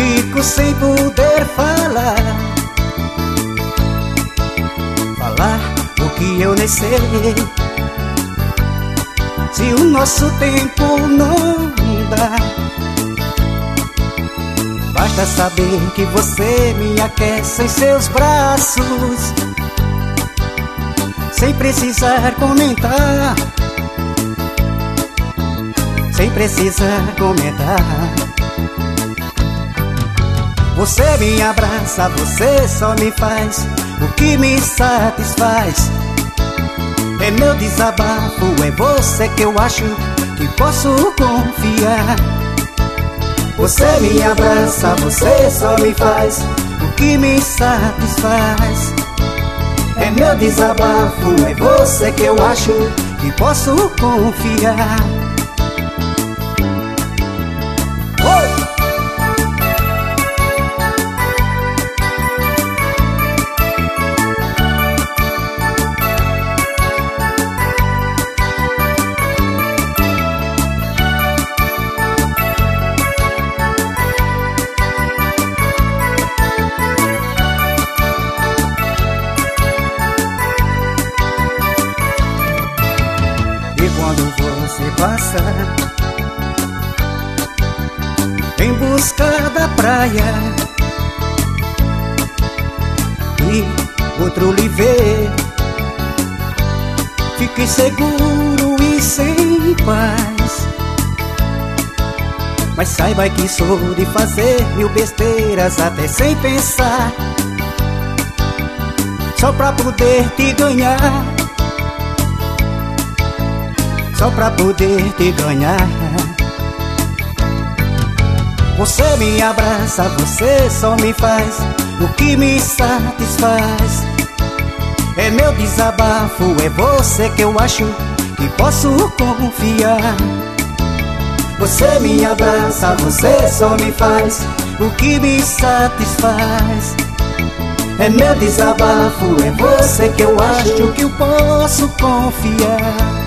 fico sem poder falar o que eu nem sei. Se o nosso tempo não dá, basta saber que você me aquece em seus braços, sem precisar comentar, sem precisar comentar. Você me abraça, você só me faz o que me satisfaz. É meu desabafo, é você que eu acho que posso confiar. Você me abraça, você só me faz o que me satisfaz. É meu desabafo, é você que eu acho que posso confiar. Quando você passa em busca da praia e outro lhe vê, fica inseguro e sem paz. Mas saiba que sou de fazer mil besteiras até sem pensar, só pra poder te ganhar, só pra poder te ganhar. Você me abraça, você só me faz o que me satisfaz. É meu desabafo, é você que eu acho que posso confiar. Você me abraça, você só me faz o que me satisfaz. É meu desabafo, é você que eu acho que eu posso confiar.